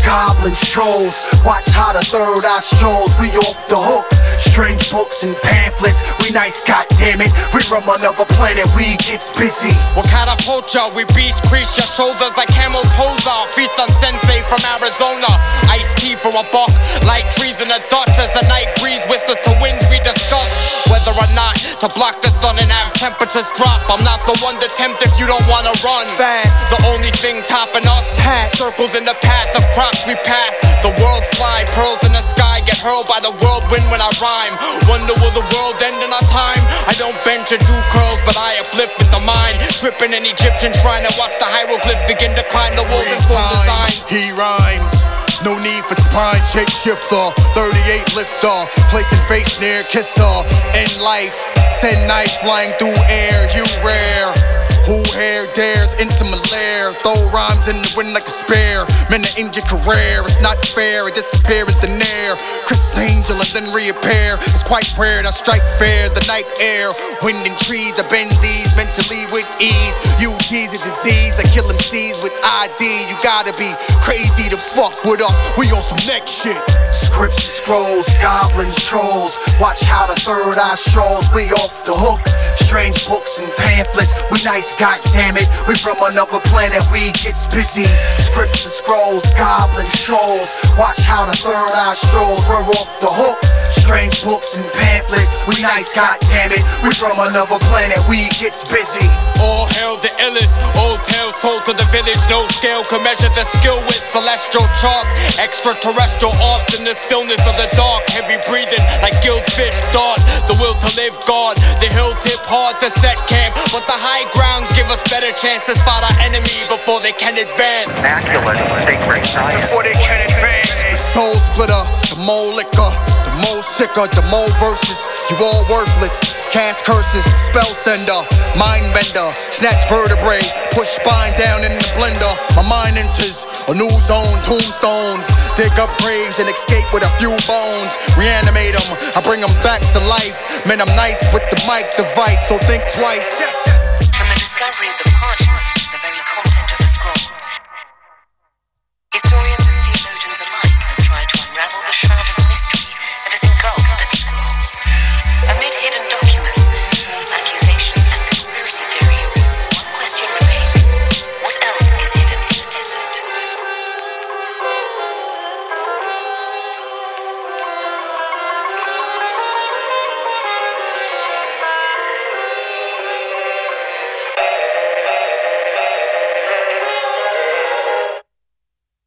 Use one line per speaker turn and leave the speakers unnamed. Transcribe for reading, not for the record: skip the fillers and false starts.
goblins, trolls. Watch how the third eye strolls. We off the hook. Strange books and pamphlets. We nice, goddammit. We from another planet. We gets busy.
We'll catapult ya. We beast crease your shoulders like camel toes off. Feast on sensei from Arizona. Iced tea for a buck. Like trees in the Dutch as the night breeze whispers to winds we discuss. Whether or not to block the sun and have temperatures drop. I'm not the one to tempt if you don't wanna run
Fast.
The only thing topping us, circles in the path of crops we pass. The world's fly, pearls in the sky get hurled by the whirlwind when I rhyme. Wonder will the world end in our time? I don't bend to do curls, but I uplift with the mind. Tripping an Egyptian trying to watch the hieroglyphs begin to climb the walls and form designs.
He rhymes. No need for spine shapeshifter, 38 lifter, placing face near kisser. In life, send knife flying through air, you rare. Who hair dares into my lair? Throw rhymes in the wind like a spear. Man, to end your career, it's not fair. I disappear in thin air. Chris Angel and then reappear. It's quite rare, I strike fair. The night air, wind and trees, I bend these mentally with ease. You tease a disease, I kill MCs with ID. You gotta be crazy to fuck with us. We on some next shit.
Scripts and scrolls, goblins, trolls. Watch how the third eye strolls. We off the hook. Strange books and pamphlets. We nice, goddammit. We from another planet. We gets busy. Scripts and scrolls, goblins, trolls. Watch how the third eye strolls. We're off the hook. Strange books and pamphlets. We nice, goddammit. We from another planet. We gets busy.
All hail the illest. Old tales told to the village. No scale can measure the skill with celestial charts. Extraterrestrial arts in the stillness of the dark. Heavy breathing like guild fish dart. The will to live guard. The hill tip hard to set camp, but the high grounds give us better chance to spot our enemy before they can advance.
Before they can advance. The soul splitter, the mole liquor, the mole sicker, the mole verses. You all worthless. Cast curses, spell sender, mind bender, snatch vertebrae, push spine down in the blender. My mind enters a new zone, tombstones, dig up graves and escape with a few bones. Reanimate them, I bring them back to life. Man, I'm nice with the mic device, so think twice.
From the discovery of the